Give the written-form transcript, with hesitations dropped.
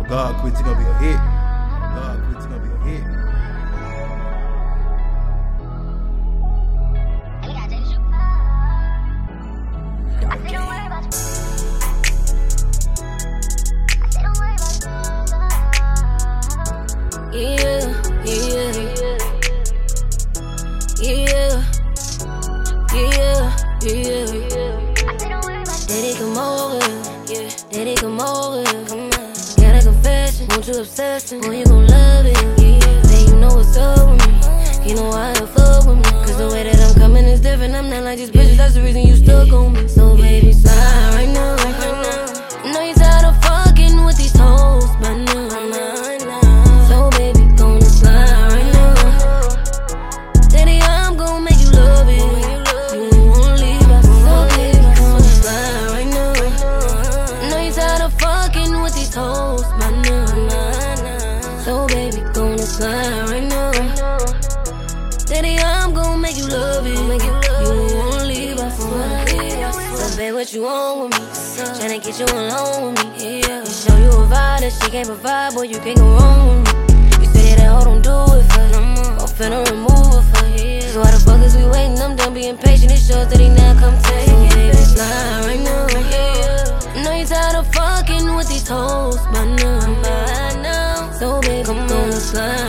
God, quit, it's gonna be a hit. God, quit, it's gonna be a hit. Daddy, come over, yeah. Daddy, come over, come on. Got a confession, want you obsessing, boy, you gon' love it, yeah. Then you know what's up with me, you know why you fuck with me. Cause the way that I'm coming is different, I'm not like these bitches, that's the reason you stuck on me. So baby, slide right now, right now. Know you tired of fucking with these hoes by now. So baby, gonna slide right now. Daddy, I'm gon' make you love it. You won't leave us, so baby, gonna slide right now. Know you tired of fucking with these hoes by now. So baby, gonna slide right now. Daddy, I'm gon' make you love it. You won't leave us. So babe, what you want with me? Tryna get you alone with me. You show you a vibe that she can't provide, boy, you can't go wrong with me. You say that hoe don't do it for you, I'm finna remove it for you. So why the fuck is we waiting? I'm done being patient. It shows that he now come take it. So baby, slide right now. Know you tired of fucking with these hoes by now. So baby, come on, slide.